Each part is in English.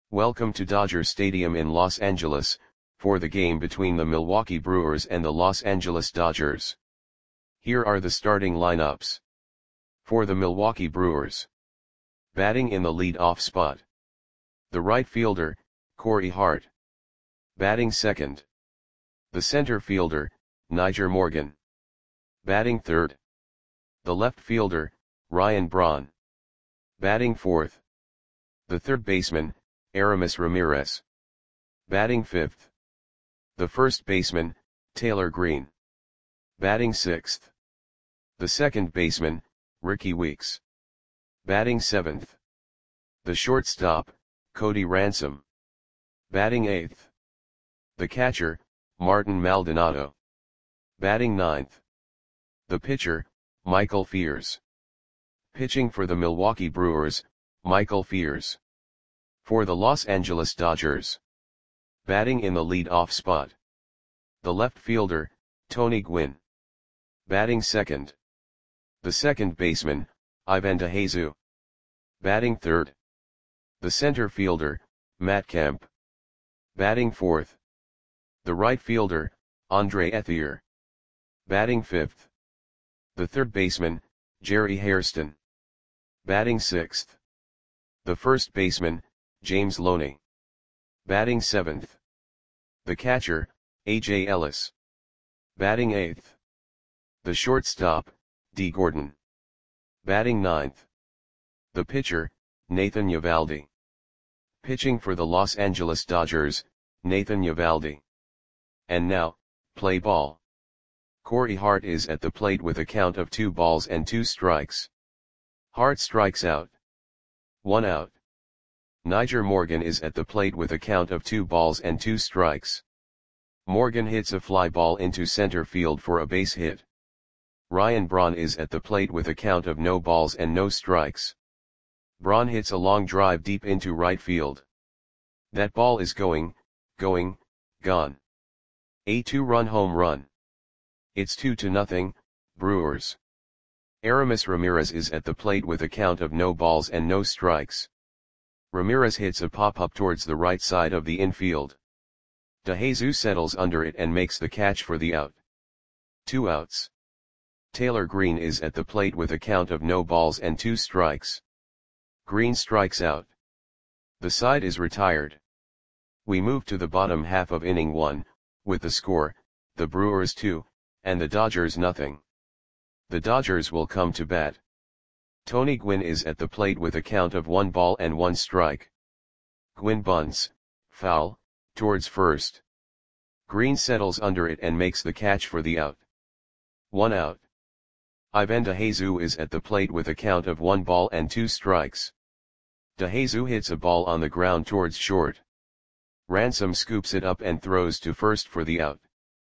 Welcome to Dodger Stadium in Los Angeles, for the game between the Milwaukee Brewers and the Los Angeles Dodgers. Here are the starting lineups. For the Milwaukee Brewers. Batting in the lead-off spot. The right fielder, Corey Hart. Batting second. The center fielder, Nyjer Morgan. Batting third. The left fielder, Ryan Braun. Batting fourth. The third baseman, Aramis Ramirez. Batting fifth. The first baseman, Taylor Green. Batting sixth. The second baseman, Rickie Weeks. Batting seventh. The shortstop, Cody Ransom. Batting eighth. The catcher, Martin Maldonado. Batting ninth. The pitcher, Michael Fiers. Pitching for the Milwaukee Brewers, Michael Fiers. For the Los Angeles Dodgers. Batting in the lead-off spot. The left fielder, Tony Gwynn. Batting second. The second baseman, Ivan DeJesus. Batting third. The center fielder, Matt Kemp. Batting fourth. The right fielder, Andre Ethier. Batting fifth. The third baseman, Jerry Hairston. Batting sixth. The first baseman, James Loney. Batting seventh. The catcher, A.J. Ellis. Batting eighth. The shortstop, D. Gordon. Batting ninth. The pitcher, Nathan Eovaldi. Pitching for the Los Angeles Dodgers, Nathan Eovaldi. And now, play ball. Corey Hart is at the plate with a count of 2 balls and 2 strikes. Hart strikes out. 1 out. Nyjer Morgan is at the plate with a count of 2 balls and 2 strikes. Morgan hits a fly ball into center field for a base hit. Ryan Braun is at the plate with a count of no balls and no strikes. Braun hits a long drive deep into right field. That ball is gone. A 2-run home run. It's 2-0, Brewers. Aramis Ramirez is at the plate with a count of no balls and no strikes. Ramirez hits a pop-up towards the right side of the infield. DeJesus settles under it and makes the catch for the out. 2 outs. Taylor Green is at the plate with a count of no balls and 2 strikes. Green strikes out. The side is retired. We move to the bottom half of inning 1, with the score, the Brewers 2, and the Dodgers nothing. The Dodgers will come to bat. Tony Gwynn is at the plate with a count of 1 ball and 1 strike. Gwynn bunts, foul, towards first. Green settles under it and makes the catch for the out. 1 out. Ivan DeJesus is at the plate with a count of 1 ball and 2 strikes. DeJesus hits a ball on the ground towards short. Ransom scoops it up and throws to first for the out.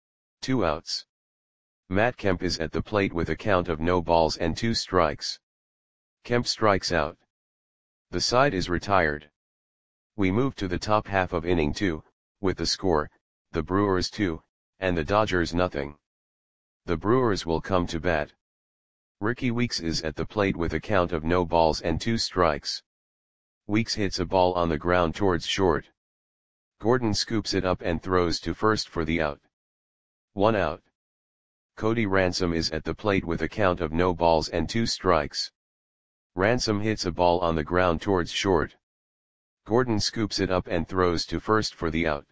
2 outs. Matt Kemp is at the plate with a count of no balls and 2 strikes. Kemp strikes out. The side is retired. We move to the top half of inning 2, with the score, the Brewers 2, and the Dodgers nothing. The Brewers will come to bat. Rickie Weeks is at the plate with a count of no balls and 2 strikes. Weeks hits a ball on the ground towards short. Gordon scoops it up and throws to first for the out. 1 out. Cody Ransom is at the plate with a count of no balls and 2 strikes. Ransom hits a ball on the ground towards short. Gordon scoops it up and throws to first for the out.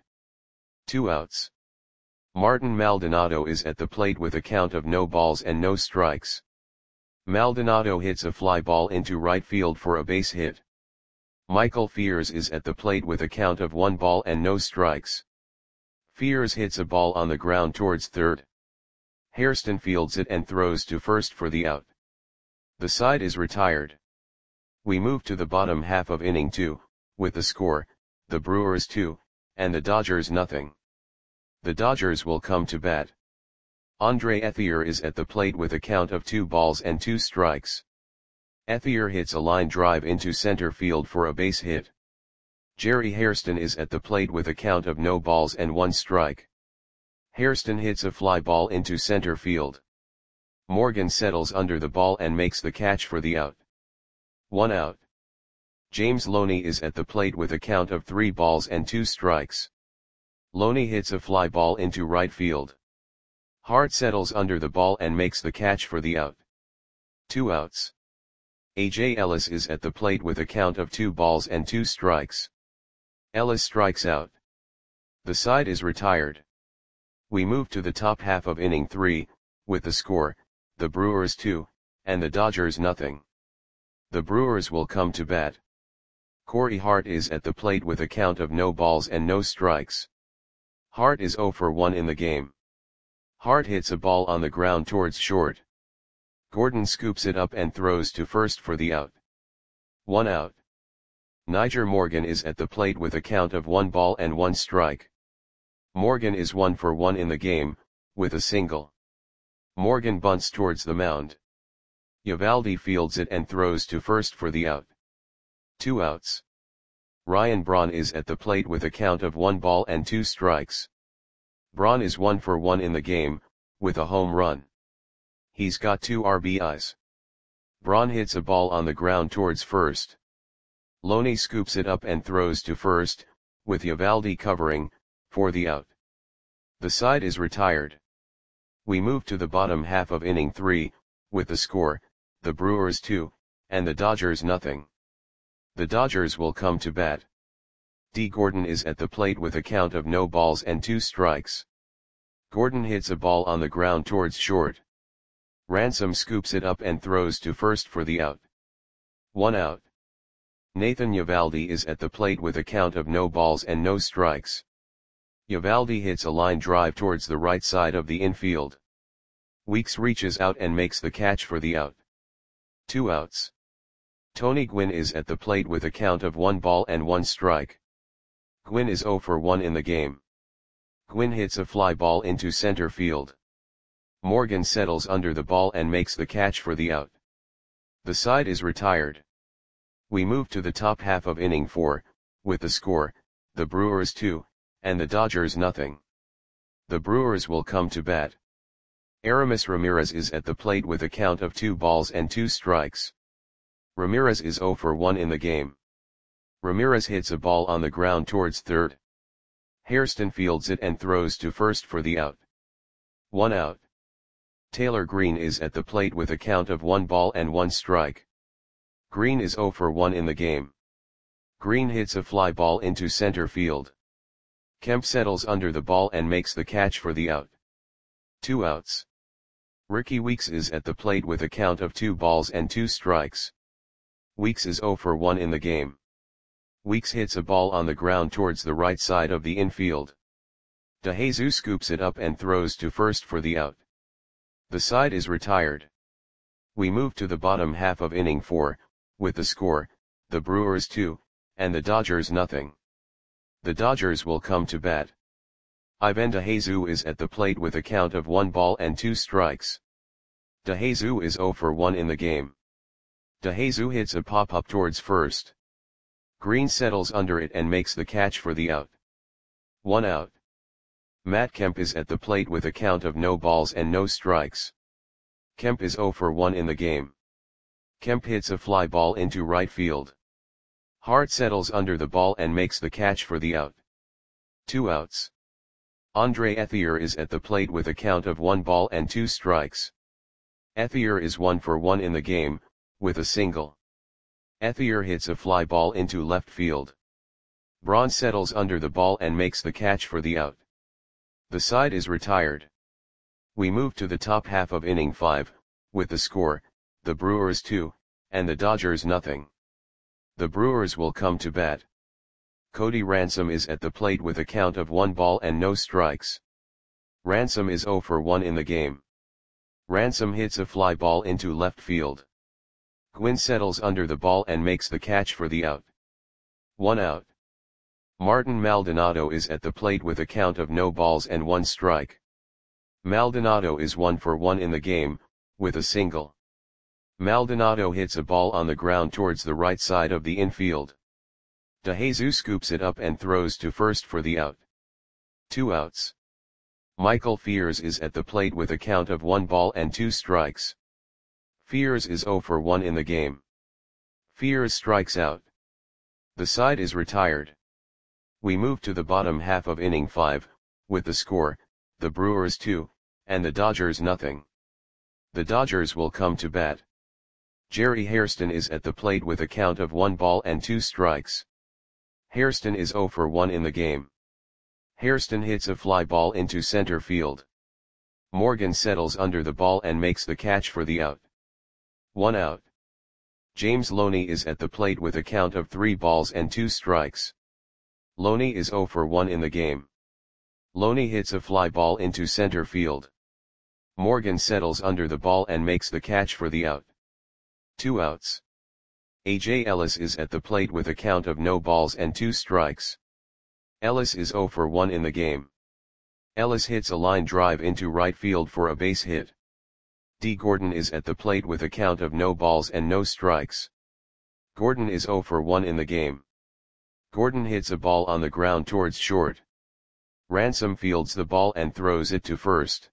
2 outs. Martin Maldonado is at the plate with a count of no balls and no strikes. Maldonado hits a fly ball into right field for a base hit. Michael Fiers is at the plate with a count of 1 ball and no strikes. Fiers hits a ball on the ground towards third. Hairston fields it and throws to first for the out. The side is retired. We move to the bottom half of inning 2, with the score, the Brewers 2, and the Dodgers nothing. The Dodgers will come to bat. Andre Ethier is at the plate with a count of 2 balls and 2 strikes. Ethier hits a line drive into center field for a base hit. Jerry Hairston is at the plate with a count of no balls and 1 strike. Hairston hits a fly ball into center field. Morgan settles under the ball and makes the catch for the out. 1 out. James Loney is at the plate with a count of 3 balls and 2 strikes. Loney hits a fly ball into right field. Hart settles under the ball and makes the catch for the out. 2 outs. A.J. Ellis is at the plate with a count of 2 balls and 2 strikes. Ellis strikes out. The side is retired. We move to the top half of inning 3, with the score, the Brewers 2, and the Dodgers nothing. The Brewers will come to bat. Corey Hart is at the plate with a count of no balls and no strikes. Hart is 0 for 1 in the game. Hart hits a ball on the ground towards short. Gordon scoops it up and throws to first for the out. 1 out. Nyjer Morgan is at the plate with a count of 1 ball and 1 strike. Morgan is 1 for 1 in the game, with a single. Morgan bunts towards the mound. Eovaldi fields it and throws to first for the out. 2 outs. Ryan Braun is at the plate with a count of 1 ball and 2 strikes. Braun is 1 for 1 in the game, with a home run. He's got 2 RBIs. Braun hits a ball on the ground towards first. Loney scoops it up and throws to first, with Eovaldi covering, for the out. The side is retired. We move to the bottom half of inning 3, with the score, the Brewers 2, and the Dodgers nothing. The Dodgers will come to bat. D. Gordon is at the plate with a count of no balls and 2 strikes. Gordon hits a ball on the ground towards short. Ransom scoops it up and throws to first for the out. 1 out. Nathan Eovaldi is at the plate with a count of no balls and no strikes. Eovaldi hits a line drive towards the right side of the infield. Weeks reaches out and makes the catch for the out. 2 outs. Tony Gwynn is at the plate with a count of 1 ball and 1 strike. Gwynn is 0 for 1 in the game. Gwynn hits a fly ball into center field. Morgan settles under the ball and makes the catch for the out. The side is retired. We move to the top half of inning 4, with the score, the Brewers 2, and the Dodgers nothing. The Brewers will come to bat. Aramis Ramirez is at the plate with a count of 2 balls and 2 strikes. Ramirez is 0 for 1 in the game. Ramirez hits a ball on the ground towards third. Hairston fields it and throws to first for the out. 1 out. Taylor Green is at the plate with a count of 1 ball and 1 strike. Green is 0 for 1 in the game. Green hits a fly ball into center field. Kemp settles under the ball and makes the catch for the out. 2 outs. Ricky Weeks is at the plate with a count of 2 balls and 2 strikes. Weeks is 0 for 1 in the game. Weeks hits a ball on the ground towards the right side of the infield. DeJesus scoops it up and throws to first for the out. The side is retired. We move to the bottom half of inning 4, with the score, the Brewers 2, and the Dodgers nothing. The Dodgers will come to bat. Ivan DeJesus is at the plate with a count of 1 ball and 2 strikes. DeJesus is 0 for 1 in the game. DeJesus hits a pop-up towards first. Green settles under it and makes the catch for the out. 1 out. Matt Kemp is at the plate with a count of no balls and no strikes. Kemp is 0 for 1 in the game. Kemp hits a fly ball into right field. Hart settles under the ball and makes the catch for the out. 2 outs. Andre Ethier is at the plate with a count of 1 ball and 2 strikes. Ethier is 1 for 1 in the game, with a single. Ethier hits a fly ball into left field. Braun settles under the ball and makes the catch for the out. The side is retired. We move to the top half of inning 5, with the score, the Brewers 2, and the Dodgers nothing. The Brewers will come to bat. Cody Ransom is at the plate with a count of 1 ball and no strikes. Ransom is 0 for 1 in the game. Ransom hits a fly ball into left field. Gwynn settles under the ball and makes the catch for the out. 1 out. Martin Maldonado is at the plate with a count of no balls and 1 strike. Maldonado is 1 for 1 in the game, with a single. Maldonado hits a ball on the ground towards the right side of the infield. DeJesus scoops it up and throws to first for the out. 2 outs. Michael Fears is at the plate with a count of 1 ball and 2 strikes. Fears is 0 for 1 in the game. Fears strikes out. The side is retired. We move to the bottom half of inning 5, with the score, the Brewers 2, and the Dodgers nothing. The Dodgers will come to bat. Jerry Hairston is at the plate with a count of 1 ball and 2 strikes. Hairston is 0 for 1 in the game. Hairston hits a fly ball into center field. Morgan settles under the ball and makes the catch for the out. 1 out. James Loney is at the plate with a count of 3 balls and 2 strikes. Loney is 0 for 1 in the game. Loney hits a fly ball into center field. Morgan settles under the ball and makes the catch for the out. 2 outs. A.J. Ellis is at the plate with a count of no balls and 2 strikes. Ellis is 0 for 1 in the game. Ellis hits a line drive into right field for a base hit. D. Gordon is at the plate with a count of no balls and no strikes. Gordon is 0 for 1 in the game. Gordon hits a ball on the ground towards short. Ransom fields the ball and throws it to first.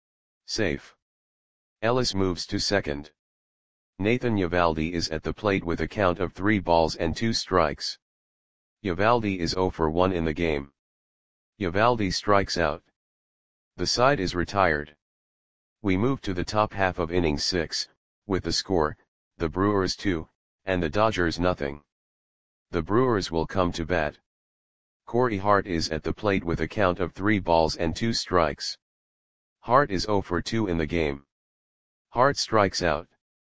Safe. Ellis moves to second. Nathan Eovaldi is at the plate with a count of 3 balls and 2 strikes. Eovaldi is 0 for 1 in the game. Eovaldi strikes out. The side is retired. We move to the top half of inning 6, with the score, the Brewers 2, and the Dodgers nothing. The Brewers will come to bat. Corey Hart is at the plate with a count of 3 balls and 2 strikes. Hart is 0 for 2 in the game. Hart strikes out.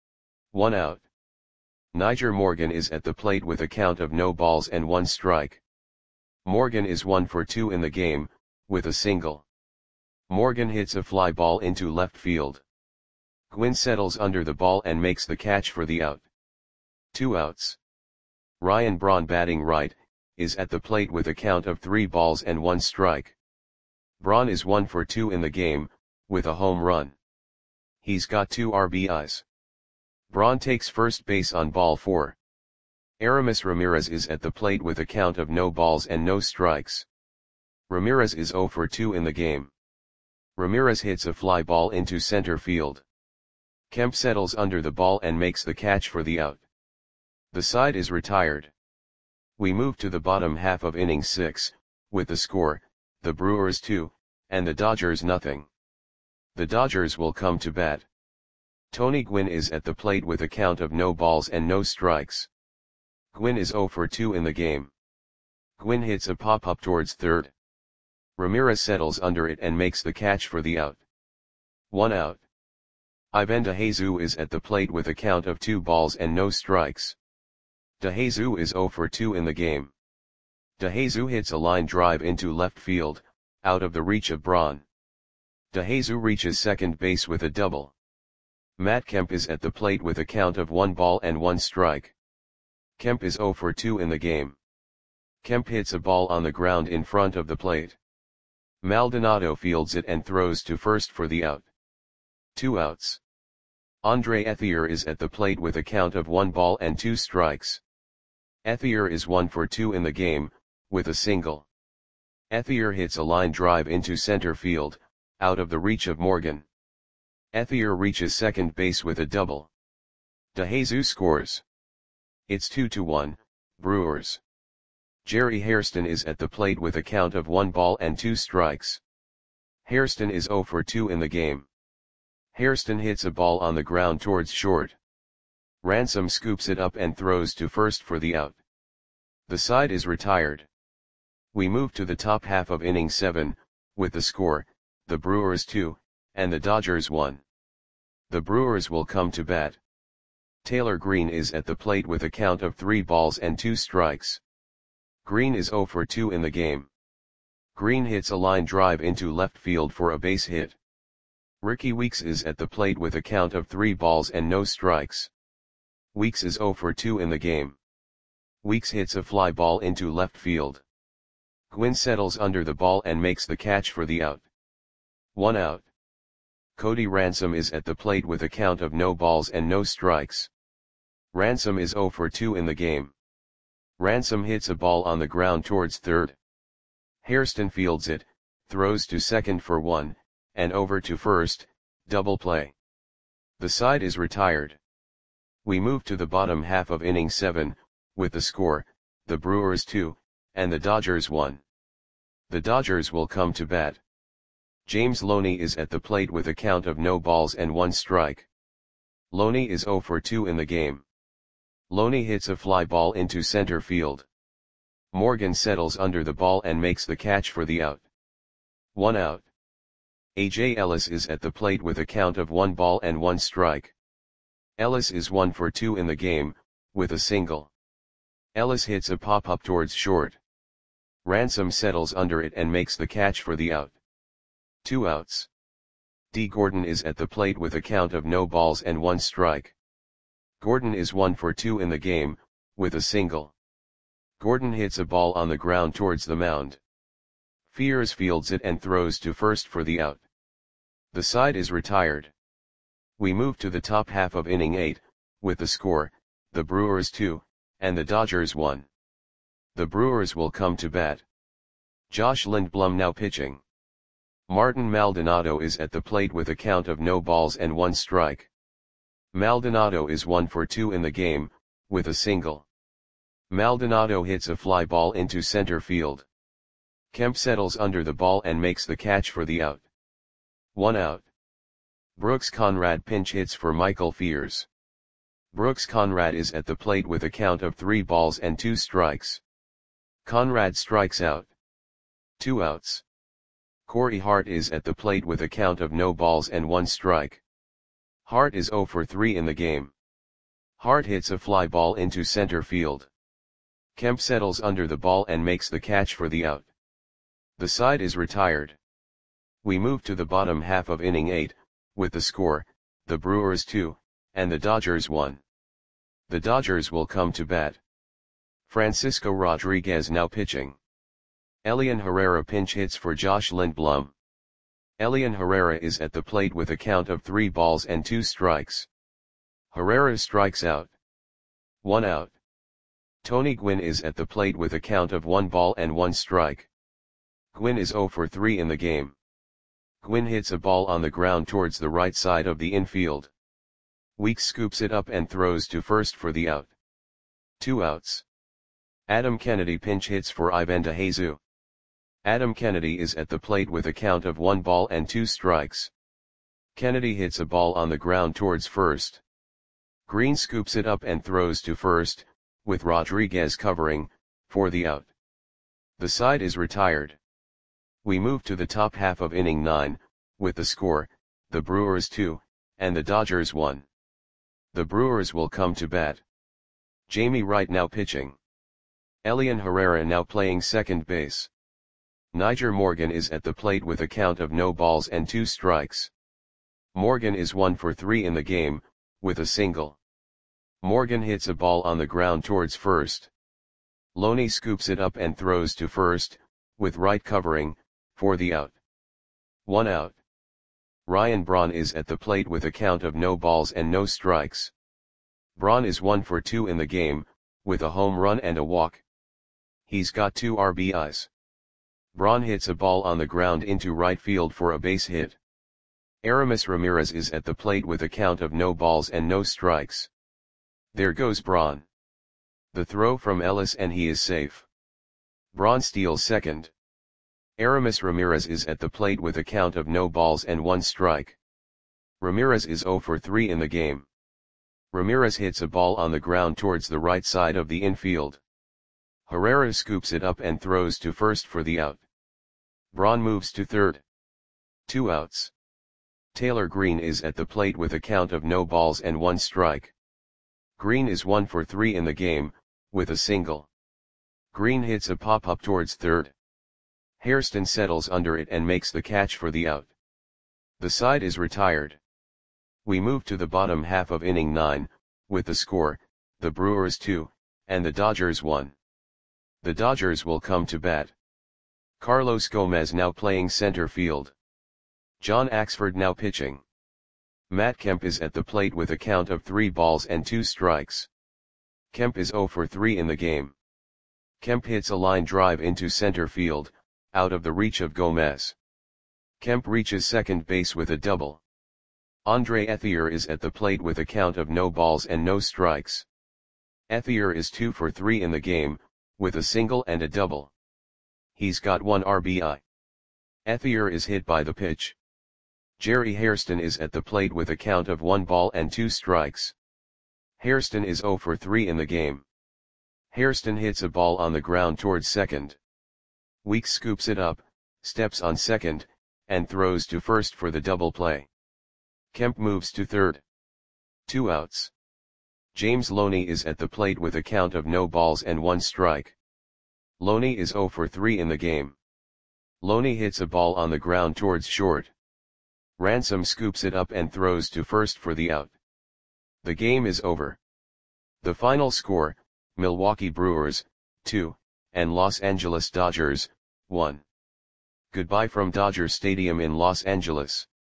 1 out. Nyjer Morgan is at the plate with a count of no balls and 1 strike. Morgan is 1 for 2 in the game, with a single. Morgan hits a fly ball into left field. Gwynn settles under the ball and makes the catch for the out. 2 outs. Ryan Braun, batting right, is at the plate with a count of 3 balls and 1 strike. Braun is 1 for 2 in the game, with a home run. He's got 2 RBIs. Braun takes first base on ball 4. Aramis Ramirez is at the plate with a count of no balls and no strikes. Ramirez is 0 for 2 in the game. Ramirez hits a fly ball into center field. Kemp settles under the ball and makes the catch for the out. The side is retired. We move to the bottom half of inning 6, with the score, the Brewers 2, and the Dodgers nothing. The Dodgers will come to bat. Tony Gwynn is at the plate with a count of no balls and no strikes. Gwynn is 0 for 2 in the game. Gwynn hits a pop-up towards third. Ramirez settles under it and makes the catch for the out. 1 out. Ivan DeJesus is at the plate with a count of 2 balls and no strikes. DeJesus is 0 for 2 in the game. DeJesus hits a line drive into left field, out of the reach of Braun. DeJesus reaches second base with a double. Matt Kemp is at the plate with a count of 1 ball and 1 strike. Kemp is 0 for 2 in the game. Kemp hits a ball on the ground in front of the plate. Maldonado fields it and throws to first for the out. 2 outs. Andre Ethier is at the plate with a count of 1 ball and 2 strikes. Ethier is 1 for 2 in the game, with a single. Ethier hits a line drive into center field, out of the reach of Morgan. Ethier reaches second base with a double. DeJesus scores. It's 2-1, Brewers. Jerry Hairston is at the plate with a count of 1 ball and 2 strikes. Hairston is 0 for 2 in the game. Hairston hits a ball on the ground towards short. Ransom scoops it up and throws to first for the out. The side is retired. We move to the top half of inning 7, with the score, the Brewers 2, and the Dodgers 1. The Brewers will come to bat. Taylor Green is at the plate with a count of 3 balls and 2 strikes. Green is 0 for 2 in the game. Green hits a line drive into left field for a base hit. Ricky Weeks is at the plate with a count of 3 balls and no strikes. Weeks is 0 for 2 in the game. Weeks hits a fly ball into left field. Gwynn settles under the ball and makes the catch for the out. 1 out. Cody Ransom is at the plate with a count of no balls and no strikes. Ransom is 0 for 2 in the game. Ransom hits a ball on the ground towards third. Hairston fields it, throws to second for 1, and over to first, double play. The side is retired. We move to the bottom half of inning 7, with the score, the Brewers 2, and the Dodgers 1. The Dodgers will come to bat. James Loney is at the plate with a count of no balls and 1 strike. Loney is 0 for 2 in the game. Loney hits a fly ball into center field. Morgan settles under the ball and makes the catch for the out. 1 out. A.J. Ellis is at the plate with a count of 1 ball and 1 strike. Ellis is 1 for 2 in the game, with a single. Ellis hits a pop-up towards short. Ransom settles under it and makes the catch for the out. 2 outs. D. Gordon is at the plate with a count of no balls and 1 strike. Gordon is 1 for 2 in the game, with a single. Gordon hits a ball on the ground towards the mound. Fears fields it and throws to first for the out. The side is retired. We move to the top half of inning 8, with the score, the Brewers 2, and the Dodgers 1. The Brewers will come to bat. Josh Lindblom now pitching. Martin Maldonado is at the plate with a count of no balls and 1 strike. Maldonado is 1 for 2 in the game, with a single. Maldonado hits a fly ball into center field. Kemp settles under the ball and makes the catch for the out. 1 out. Brooks Conrad pinch hits for Michael Fears. Brooks Conrad is at the plate with a count of 3 balls and 2 strikes. Conrad strikes out. 2 outs. Corey Hart is at the plate with a count of no balls and 1 strike. Hart is 0 for 3 in the game. Hart hits a fly ball into center field. Kemp settles under the ball and makes the catch for the out. The side is retired. We move to the bottom half of inning 8, with the score, the Brewers 2, and the Dodgers 1. The Dodgers will come to bat. Francisco Rodriguez now pitching. Elian Herrera pinch hits for Josh Lindblom. Elian Herrera is at the plate with a count of 3 balls and 2 strikes. Herrera strikes out. 1 out. Tony Gwynn is at the plate with a count of 1 ball and 1 strike. Gwynn is 0 for 3 in the game. Gwynn hits a ball on the ground towards the right side of the infield. Weeks scoops it up and throws to first for the out. 2 outs. Adam Kennedy pinch hits for Ivan DeJesu. Adam Kennedy is at the plate with a count of 1 ball and 2 strikes. Kennedy hits a ball on the ground towards first. Green scoops it up and throws to first, with Rodriguez covering, for the out. The side is retired. We move to the top half of inning 9, with the score, the Brewers 2, and the Dodgers 1. The Brewers will come to bat. Jamie Wright now pitching. Elian Herrera now playing second base. Niger Morgan is at the plate with a count of no balls and 2 strikes. Morgan is 1 for 3 in the game, with a single. Morgan hits a ball on the ground towards first. Loney scoops it up and throws to first, with Wright covering, for the out. 1 out. Ryan Braun is at the plate with a count of no balls and no strikes. Braun is 1 for 2 in the game, with a home run and a walk. He's got 2 RBIs. Braun hits a ball on the ground into right field for a base hit. Aramis Ramirez is at the plate with a count of no balls and no strikes. There goes Braun. The throw from Ellis and he is safe. Braun steals second. Aramis Ramirez is at the plate with a count of no balls and 1 strike. Ramirez is 0 for 3 in the game. Ramirez hits a ball on the ground towards the right side of the infield. Herrera scoops it up and throws to first for the out. Braun moves to third. 2 outs. Taylor Green is at the plate with a count of no balls and 1 strike. Green is 1 for 3 in the game, with a single. Green hits a pop-up towards third. Hairston settles under it and makes the catch for the out. The side is retired. We move to the bottom half of inning 9, with the score, the Brewers 2, and the Dodgers 1. The Dodgers will come to bat. Carlos Gomez now playing center field. John Axford now pitching. Matt Kemp is at the plate with a count of 3 balls and 2 strikes. Kemp is 0 for 3 in the game. Kemp hits a line drive into center field, out of the reach of Gomez. Kemp reaches second base with a double. Andre Ethier is at the plate with a count of no balls and no strikes. Ethier is 2 for 3 in the game, with a single and a double. He's got 1 RBI. Ethier is hit by the pitch. Jerry Hairston is at the plate with a count of 1 ball and 2 strikes. Hairston is 0 for 3 in the game. Hairston hits a ball on the ground towards second. Weeks scoops it up, steps on second, and throws to first for the double play. Kemp moves to third. 2 outs. James Loney is at the plate with a count of no balls and 1 strike. Loney is 0 for 3 in the game. Loney hits a ball on the ground towards short. Ransom scoops it up and throws to first for the out. The game is over. The final score, Milwaukee Brewers, 2, and Los Angeles Dodgers, 1. Goodbye from Dodger Stadium in Los Angeles.